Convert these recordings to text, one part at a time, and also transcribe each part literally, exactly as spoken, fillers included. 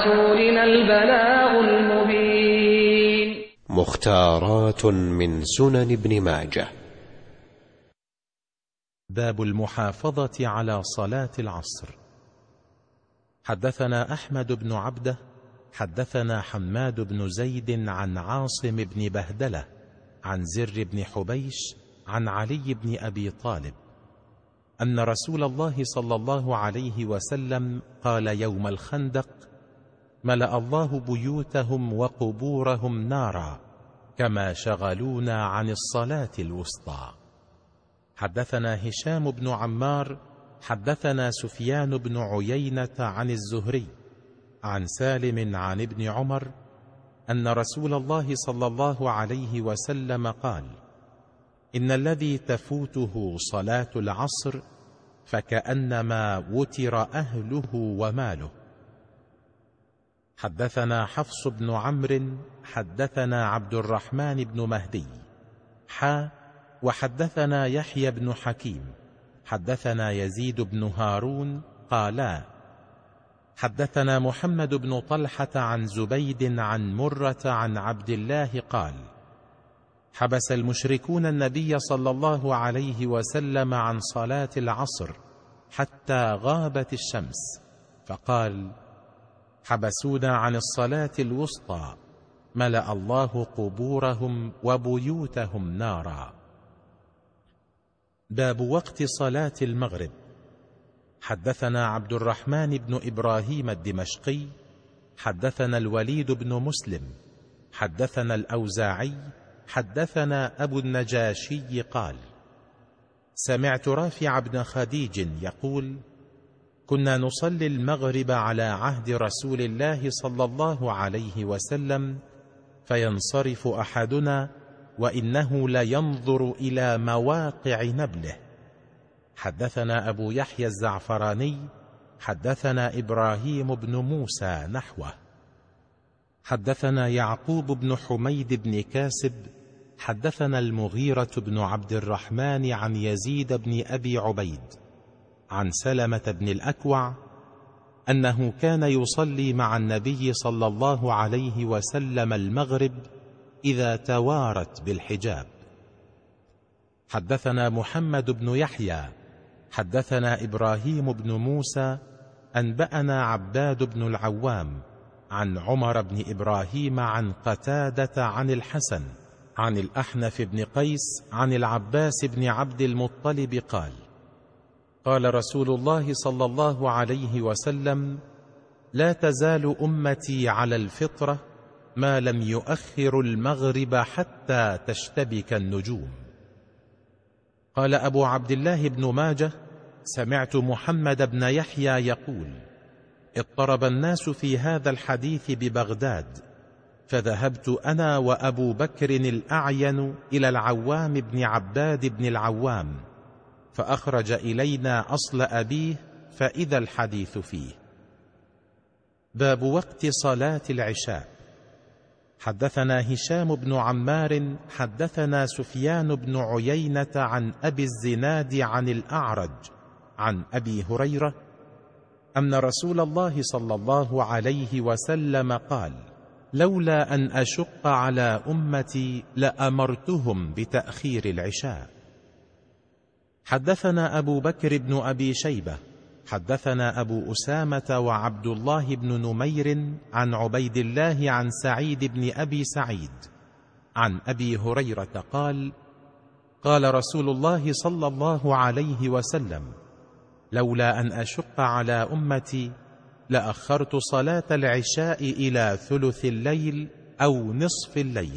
رسولنا البلاغ المبين. مختارات من سنن ابن ماجه. باب المحافظة على صلاة العصر. حدثنا أحمد بن عبده حدثنا حماد بن زيد عن عاصم بن بهدلة عن زر بن حبيش عن علي بن أبي طالب أن رسول الله صلى الله عليه وسلم قال يوم الخندق: ملأ الله بيوتهم وقبورهم نارا كما شغلونا عن الصلاة الوسطى. حدثنا هشام بن عمار حدثنا سفيان بن عيينة عن الزهري عن سالم عن ابن عمر أن رسول الله صلى الله عليه وسلم قال: إن الذي تفوته صلاة العصر فكأنما وتر أهله وماله. حدثنا حفص بن عمرو حدثنا عبد الرحمن بن مهدي حا وحدثنا يحيى بن حكيم حدثنا يزيد بن هارون قالا: حدثنا محمد بن طلحة عن زبيد عن مرة عن عبد الله قال: حبس المشركون النبي صلى الله عليه وسلم عن صلاة العصر حتى غابت الشمس، فقال: حبسونا عن الصلاة الوسطى، ملأ الله قبورهم وبيوتهم نارا. باب وقت صلاة المغرب. حدثنا عبد الرحمن بن إبراهيم الدمشقي حدثنا الوليد بن مسلم حدثنا الأوزاعي حدثنا أبو النجاشي قال: سمعت رافع بن خديج يقول: كنا نصلي المغرب على عهد رسول الله صلى الله عليه وسلم فينصرف أحدنا وإنه لينظر إلى مواقع نبله. حدثنا أبو يحيى الزعفراني حدثنا إبراهيم بن موسى نحوه. حدثنا يعقوب بن حميد بن كاسب حدثنا المغيرة بن عبد الرحمن عن يزيد بن أبي عبيد عن سلمة بن الأكوع أنه كان يصلي مع النبي صلى الله عليه وسلم المغرب إذا توارت بالحجاب. حدثنا محمد بن يحيى حدثنا إبراهيم بن موسى أنبأنا عباد بن العوام عن عمر بن إبراهيم عن قتادة عن الحسن عن الأحنف بن قيس عن العباس بن عبد المطلب قال: قال رسول الله صلى الله عليه وسلم: لا تزال أمتي على الفطرة ما لم يؤخر المغرب حتى تشتبك النجوم. قال أبو عبد الله بن ماجه: سمعت محمد بن يحيى يقول: اضطرب الناس في هذا الحديث ببغداد، فذهبت أنا وأبو بكر الأعين إلى العوام بن عباد بن العوام، فأخرج إلينا أصل أبيه فإذا الحديث فيه. باب وقت صلاة العشاء. حدثنا هشام بن عمار حدثنا سفيان بن عيينة عن أبي الزناد عن الأعرج عن أبي هريرة أن رسول الله صلى الله عليه وسلم قال: لولا أن أشق على أمتي لأمرتهم بتأخير العشاء. حدثنا أبو بكر بن أبي شيبة حدثنا أبو أسامة وعبد الله بن نمير عن عبيد الله عن سعيد بن أبي سعيد عن أبي هريرة قال: قال رسول الله صلى الله عليه وسلم: لولا أن أشق على أمتي لأخرت صلاة العشاء إلى ثلث الليل أو نصف الليل.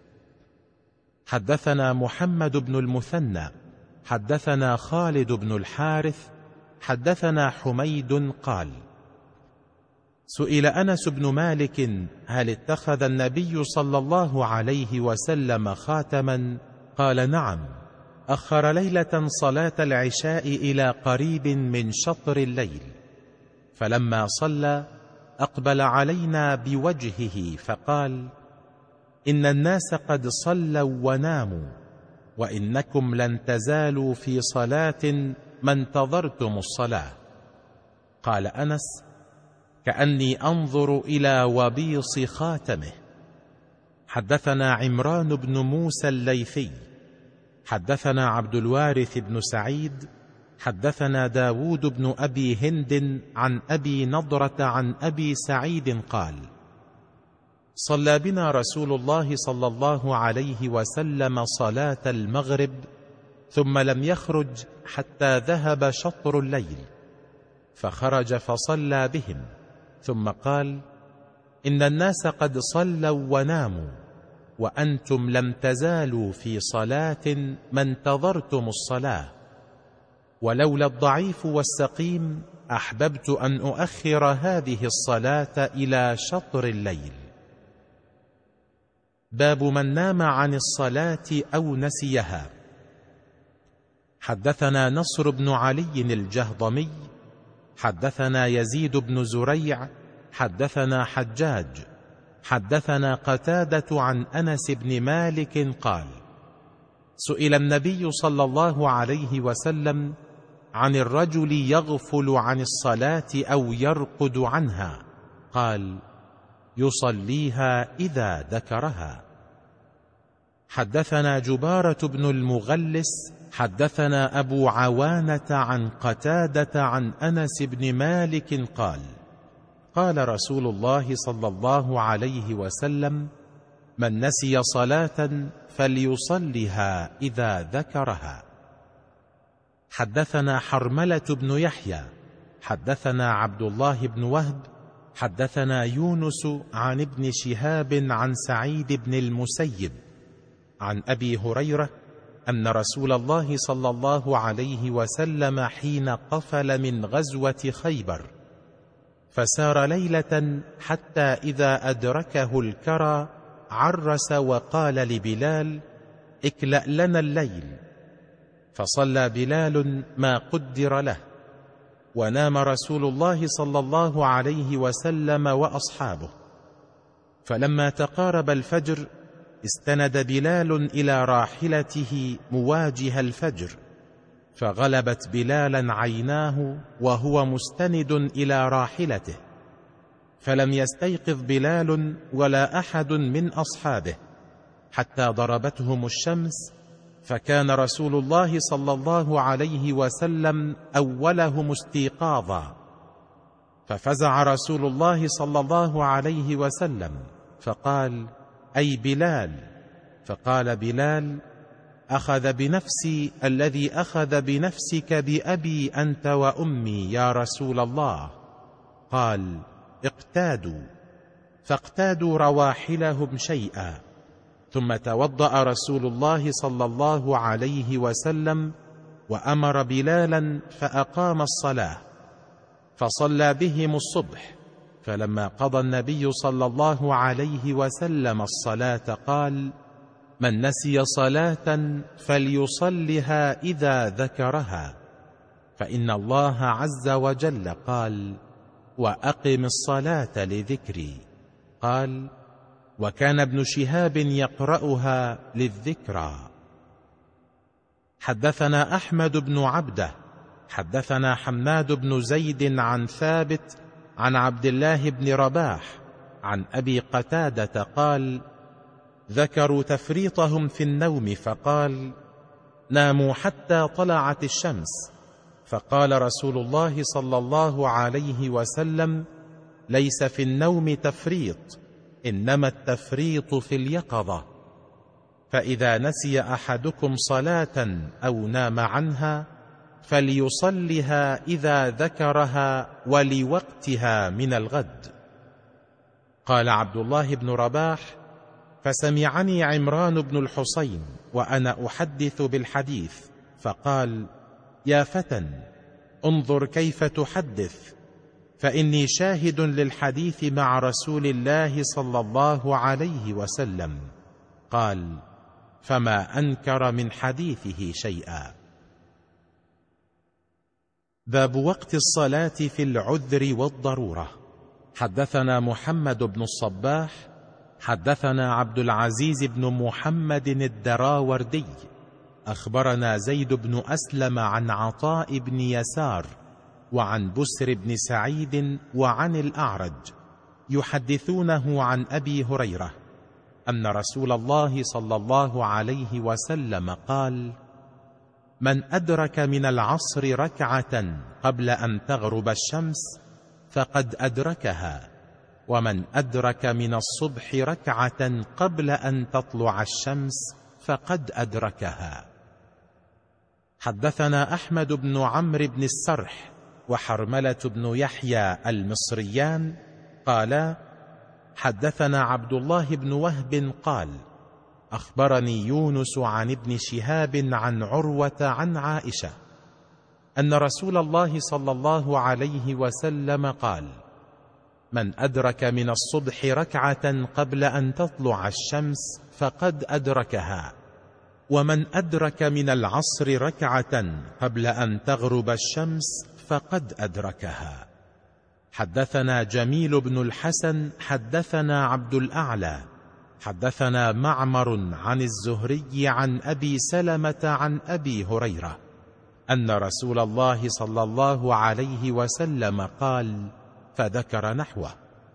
حدثنا محمد بن المثنى حدثنا خالد بن الحارث حدثنا حميد قال: سئل أنس بن مالك: هل اتخذ النبي صلى الله عليه وسلم خاتما؟ قال: نعم، أخر ليلة صلاة العشاء إلى قريب من شطر الليل، فلما صلى أقبل علينا بوجهه فقال: إن الناس قد صلوا وناموا، وإنكم لن تزالوا في صلاة ما انتظرتم الصلاة. قال أنس: كأني أنظر إلى وبيص خاتمه. حدثنا عمران بن موسى الليثي حدثنا عبد الوارث بن سعيد حدثنا داود بن أبي هند عن أبي نضرة عن أبي سعيد قال: صلى بنا رسول الله صلى الله عليه وسلم صلاة المغرب ثم لم يخرج حتى ذهب شطر الليل، فخرج فصلى بهم، ثم قال: إن الناس قد صلوا وناموا، وأنتم لم تزالوا في صلاة ما انتظرتم الصلاة، ولولا الضعيف والسقيم أحببت أن أؤخر هذه الصلاة إلى شطر الليل. باب من نام عن الصلاة أو نسيها. حدثنا نصر بن علي الجهضمي حدثنا يزيد بن زريع حدثنا حجاج حدثنا قتادة عن أنس بن مالك قال: سئل النبي صلى الله عليه وسلم عن الرجل يغفل عن الصلاة أو يرقد عنها، قال: يصليها إذا ذكرها. حدثنا جبارة بن المغلس حدثنا أبو عوانة عن قتادة عن أنس بن مالك قال: قال رسول الله صلى الله عليه وسلم: من نسي صلاة فليصلها إذا ذكرها. حدثنا حرملة بن يحيى حدثنا عبد الله بن وهب حدثنا يونس عن ابن شهاب عن سعيد بن المسيب عن أبي هريرة أن رسول الله صلى الله عليه وسلم حين قفل من غزوة خيبر فسار ليلة حتى إذا أدركه الكرى عرس وقال لبلال: اكلأ لنا الليل، فصلى بلال ما قدر له، ونام رسول الله صلى الله عليه وسلم وأصحابه. فلما تقارب الفجر استند بلال إلى راحلته مواجه الفجر، فغلبت بلالا عيناه وهو مستند إلى راحلته، فلم يستيقظ بلال ولا أحد من أصحابه حتى ضربتهم الشمس، فكان رسول الله صلى الله عليه وسلم أولهم استيقاظا، ففزع رسول الله صلى الله عليه وسلم فقال: أي بلال؟ فقال بلال: أخذ بنفسي الذي أخذ بنفسك بأبي أنت وأمي يا رسول الله. قال: اقتادوا، فاقتادوا رواحلهم شيئا، ثم توضأ رسول الله صلى الله عليه وسلم وأمر بلالا فأقام الصلاة، فصلى بهم الصبح. فلما قضى النبي صلى الله عليه وسلم الصلاة قال: من نسي صلاة فليصلها إذا ذكرها، فإن الله عز وجل قال: وأقم الصلاة لذكري. قال: وكان ابن شهاب يقرأها للذكرى. حدثنا أحمد بن عبده حدثنا حماد بن زيد عن ثابت عن عبد الله بن رباح عن أبي قتادة قال: ذكروا تفريطهم في النوم، فقال: ناموا حتى طلعت الشمس، فقال رسول الله صلى الله عليه وسلم: ليس في النوم تفريط، إنما التفريط في اليقظة، فإذا نسي أحدكم صلاة أو نام عنها فليصلها إذا ذكرها ولوقتها من الغد. قال عبد الله بن رباح: فسمعني عمران بن الحصين وأنا أحدث بالحديث، فقال: يا فتى، انظر كيف تحدث، فإني شاهد للحديث مع رسول الله صلى الله عليه وسلم. قال: فما أنكر من حديثه شيئا. باب وقت الصلاة في العذر والضرورة. حدثنا محمد بن الصباح حدثنا عبد العزيز بن محمد الدراوردي أخبرنا زيد بن أسلم عن عطاء بن يسار وعن بسر بن سعيد وعن الأعرج يحدثونه عن أبي هريرة أن رسول الله صلى الله عليه وسلم قال: من أدرك من العصر ركعة قبل أن تغرب الشمس فقد أدركها، ومن أدرك من الصبح ركعة قبل أن تطلع الشمس فقد أدركها. حدثنا أحمد بن عمرو بن السرح وحرملة بن يحيى المصريان قالا: حدثنا عبد الله بن وهب قال: أخبرني يونس عن ابن شهاب عن عروة عن عائشة أن رسول الله صلى الله عليه وسلم قال: من أدرك من الصبح ركعة قبل أن تطلع الشمس فقد أدركها، ومن أدرك من العصر ركعة قبل أن تغرب الشمس فقد أدركها. حدثنا جميل بن الحسن حدثنا عبد الأعلى حدثنا معمر عن الزهري عن أبي سلمة عن أبي هريرة أن رسول الله صلى الله عليه وسلم قال، فذكر نحوه.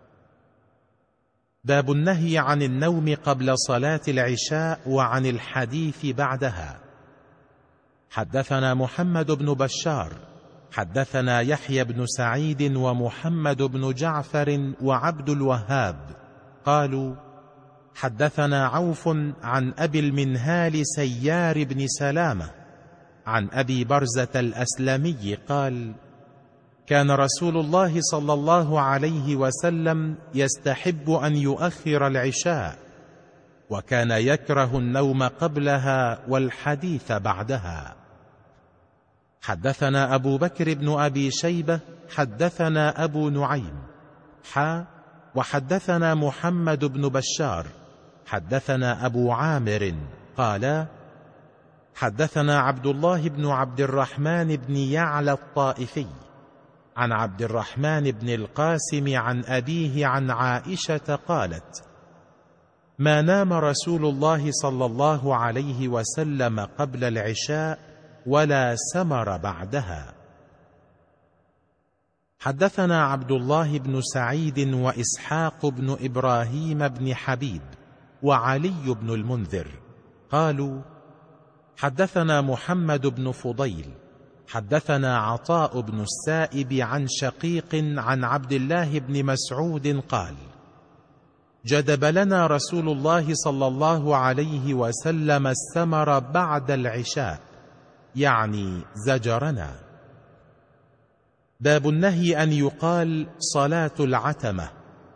باب النهي عن النوم قبل صلاة العشاء وعن الحديث بعدها. حدثنا محمد بن بشار حدثنا يحيى بن سعيد ومحمد بن جعفر وعبد الوهاب قالوا: حدثنا عوف عن أبي المنهال سيار بن سلامة عن أبي برزة الأسلمي قال: كان رسول الله صلى الله عليه وسلم يستحب أن يؤخر العشاء، وكان يكره النوم قبلها والحديث بعدها. حدثنا أبو بكر بن أبي شيبة حدثنا أبو نعيم حا وحدثنا محمد بن بشار حدثنا أبو عامر قال: حدثنا عبد الله بن عبد الرحمن بن يعلى الطائفي عن عبد الرحمن بن القاسم عن أبيه عن عائشة قالت: ما نام رسول الله صلى الله عليه وسلم قبل العشاء ولا سمر بعدها. حدثنا عبد الله بن سعيد وإسحاق بن إبراهيم بن حبيب وعلي بن المنذر قالوا: حدثنا محمد بن فضيل حدثنا عطاء بن السائب عن شقيق عن عبد الله بن مسعود قال: جدب لنا رسول الله صلى الله عليه وسلم السمر بعد العشاء، يعني زجرنا. باب النهي أن يقال صلاة العتمة.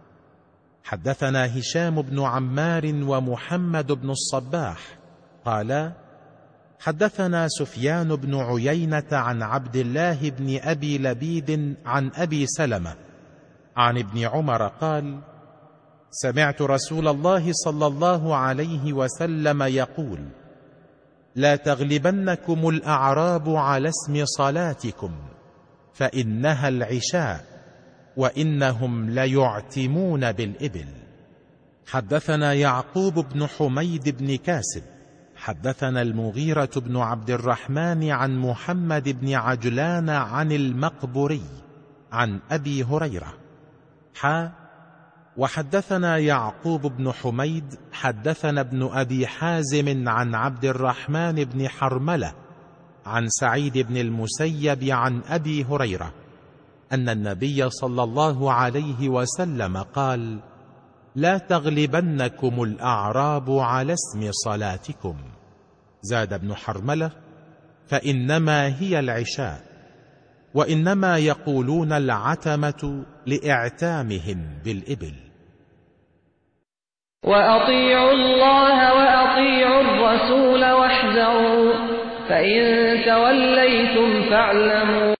حدثنا هشام بن عمار ومحمد بن الصباح قال: حدثنا سفيان بن عيينة عن عبد الله بن أبي لبيد عن أبي سلمة عن ابن عمر قال: سمعت رسول الله صلى الله عليه وسلم يقول: لا تغلبنكم الأعراب على اسم صلاتكم، فإنها العشاء، وإنهم ليعتمون بالإبل. حدثنا يعقوب بن حميد بن كاسب حدثنا المغيرة بن عبد الرحمن عن محمد بن عجلان عن المقبري عن أبي هريرة حا وحدثنا يعقوب بن حميد حدثنا ابن أبي حازم عن عبد الرحمن بن حرملة عن سعيد بن المسيب عن أبي هريرة أن النبي صلى الله عليه وسلم قال: لا تغلبنكم الأعراب على اسم صلاتكم. زاد ابن حرملة: فإنما هي العشاء، وإنما يقولون العتمة لإعتامهم بالإبل. وأطيعوا الله وأطيعوا الرسول واحذروا، فإن توليتم فاعلموا